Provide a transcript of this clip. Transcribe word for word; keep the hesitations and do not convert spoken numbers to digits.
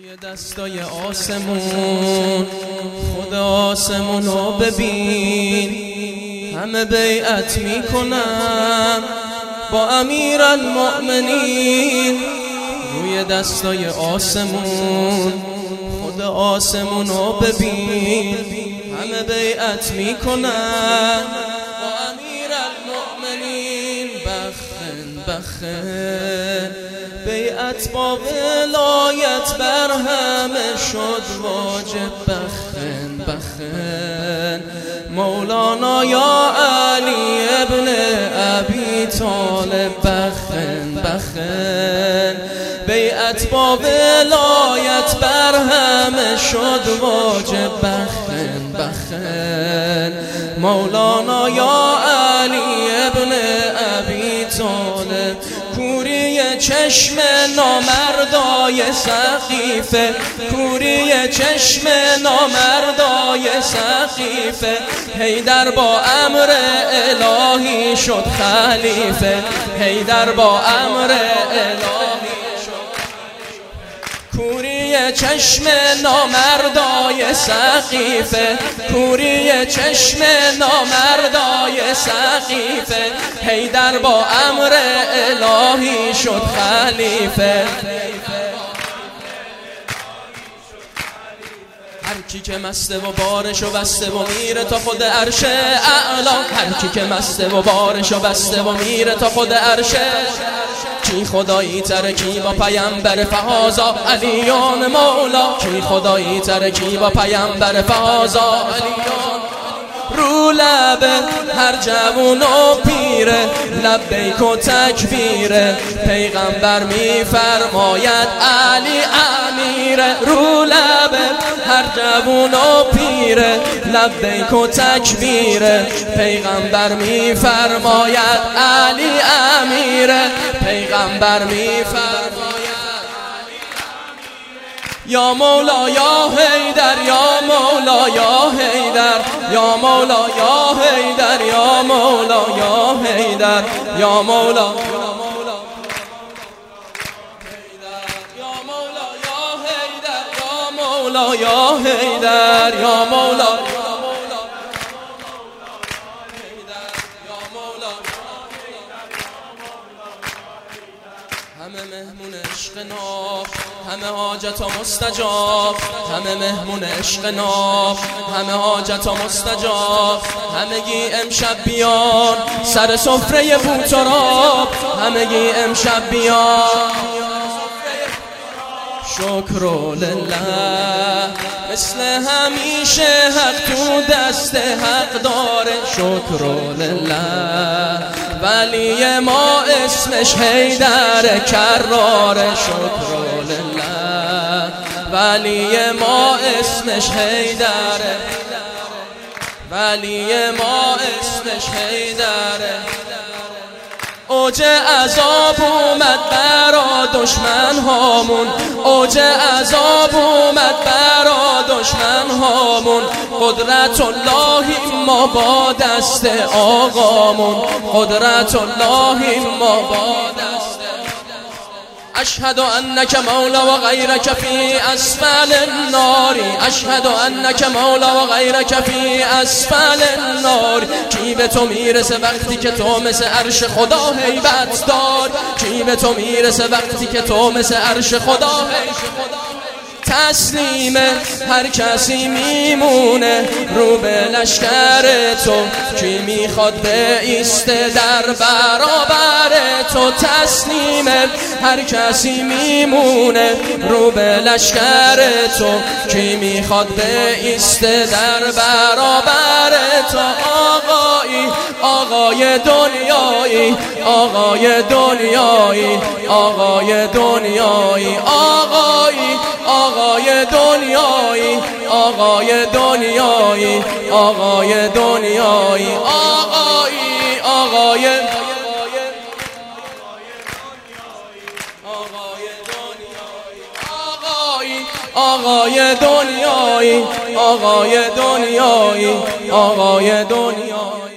روی دستای آسمون خدا آسمون رو ببین، همه بیعت میکنن با امیر المؤمنین. روی دستای آسمون خدا آسمون رو ببین، همه بیعت میکنن با امیر المؤمنین. بخن بخن بیعت با ولایت بر همه شد واجب. بخن بخن مولانا یا علی ابن ابی طالب. بخن بخن بیعت با ولایت بر همه شد واجب. بخن بخن مولانا یا علی ابن ابی طالب. کوری چشم نامردای سقیفه، کوری چشم نامردای سقیفه. حیدر با امر الهی شد خلیفه، حیدر با امر الهی شد. کوری چشم نامردای سقیفه، کوری چشم نامردای سقیفه. حیدر با امر الهی شد خلیفه. هر کی که مسته و بارش و بسته و میره تا خود عرش اعلا. هر کی که مسته و بارش و بسته و میره تا خود عرش. کی خدایی تر کی با پیامبر فهازا علیان مولا. کی خدایی تر کی با پیامبر فهازا علیان. رو لب هر جوون و پیره لبیک و تکبیره. پیغمبر میفرماید علی امیره. رو لب هر جوون و پیره لبیک و تکبیره. پیغمبر میفرماید علی امیره. پیغمبر میفرماید یا مولا یا حیدر، یا مولا یا حیدر، یا مولا یا حیدر، یا مولا یا حیدر، یا مولا یا مولا یا مولا یا حیدر، یا مولا یا حیدر، یا مولا همه مهمون عشق ناب، همه حاجت ها مستجاب. همه مهمون عشق ناب، همه حاجت ها مستجاب. همگی امشب بیان سر سفره بوتراب. همگی امشب بیان شکر لله. مثل همیشه حق تو دست حق داره. شکر لله ولی ما اسمش حیدر کراره. شکر لله ولی ما اسمش حیدره، ولی ما اسمش حیدره. اوج عذاب اومد برا دشمن هامون، اوج عذاب اومد برا دشمن هامون. قدرت اللهی ما با دست آقامون، قدرت اللهی ما با دست. اشهد انک مولا و غیرک فی اسفل النار. اشهد انک مولا و غیرک فی اسفل النار. کی به تو میرسه وقتی که تو مثل عرش خدا هیبت دار. کی به تو میرسه وقتی که تو مثل عرش خدا هیبت دار. تسلیم هر کسی میمونه رو به لشکر تو. کی میخواد به ایسته در برابر تو. تسلیم هر کسی میمونه رو به لشکر تو. کی میخواد به ایسته در برابر تو. آقایی آقای دنیایی، آقای دنیایی، آقای دنیایی، آقایی آقای دنیایی، آقای دنیایی، آقای دنیایی، آقایی آقای آقای دنیایی، آقای دنیایی، آقای دنیایی.